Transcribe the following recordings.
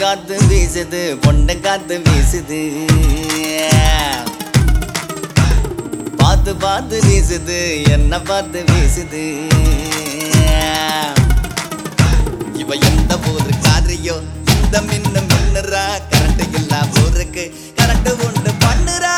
காத்து வீசுது பொண்ணு காத்து வீசுது பார்த்து பார்த்து வீசுது என்ன பார்த்து வீசுது இவ எந்த ஊரு காரியோ இந்த மின்னு மின்னுறா கரண்ட் இல்லா ஊருக்கு கரண்ட் உண்டு பண்ணுறா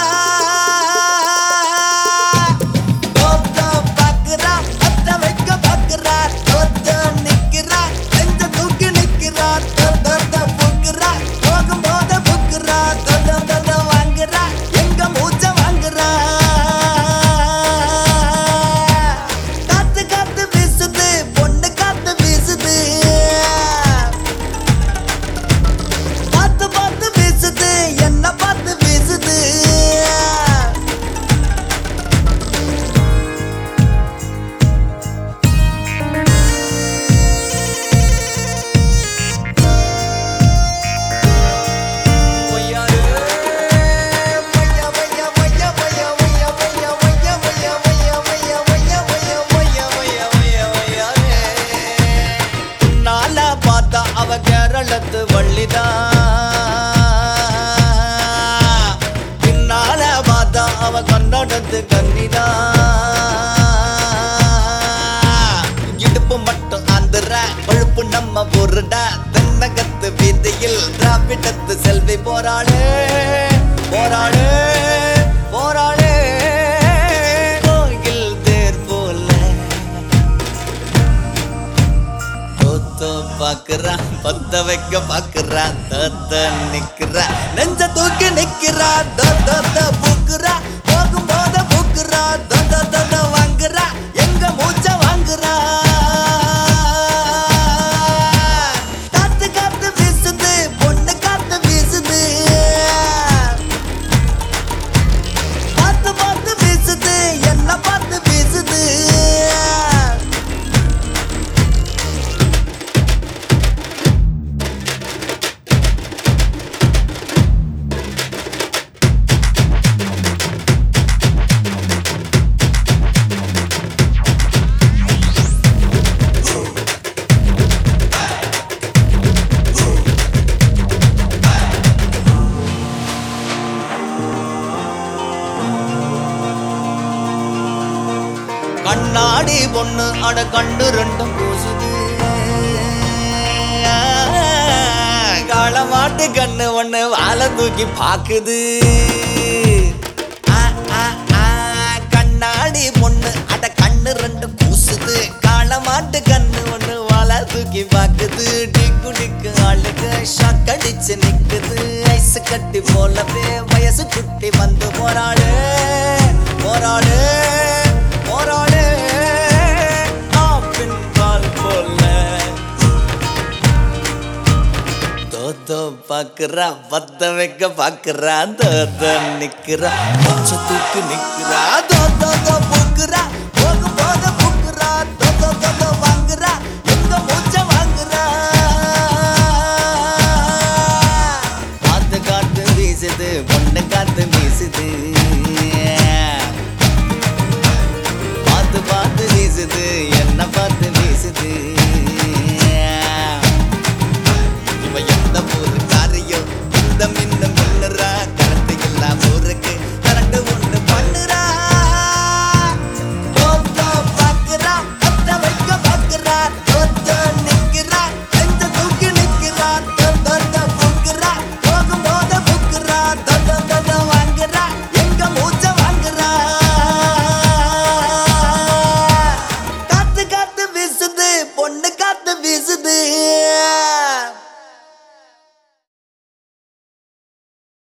அவ கேரளத்து வள்ளிதா பின்னால பார்த்தா அவ கன்னடத்து கன்னிதா இடுப்பு மட்டும் ஆந்திர பழுப்பு நம்ம பொருடா தென்னகத்து வீதியில் திராவிடத்து செல்வி போராளே போராளே போராளே கோயில் தேர் போல பாக்குறா பத்த வைக்க பாக்குறா தத்த நிக்கிறா நெஞ்ச தூக்கி நிக்கிறா பூக்குறா போகும் போத பூக்குறா வாங்குறா எங்க மூச்ச வாங்குறா காத்து காத்து வீசுது பொண்ணு காத்து வீசுது பார்த்து பார்த்து வீசுது என்ன பார்த்து வீசுது கண்ணாடி பொண்ணு அட கண்ணு ரெண்டும் பூசுது காளமாட்டு கண்ணு ஒண்ணு வாழை தூக்கி பாக்குது கண்ணாடி பொண்ணு அட கண்ணு ரெண்டு பூசுது காளமாட்டு கண்ணு ஒண்ணு வாழை தூக்கி பாக்குது டிக்கு டிக்கு ஆளுக்கு ஷாக் அடிச்சு நிக்குது ஐஸ் கட்டி போலவே வயசு குட்டி வந்து போராடு போராடு போராடு பாக்குறா பத்த வைக்க பாக்குறா நிக்கிறா மூச்ச தூக்கி நிக்கிறா பூக்குறா போகும் போத பூக்குறா வாங்குறா எங்க மூச்ச வாங்குறா காத்து காத்து வீசுது பொண்ணு காத்து வீசுது பார்த்து பார்த்து வீசுது என்ன பார்த்து வீசுது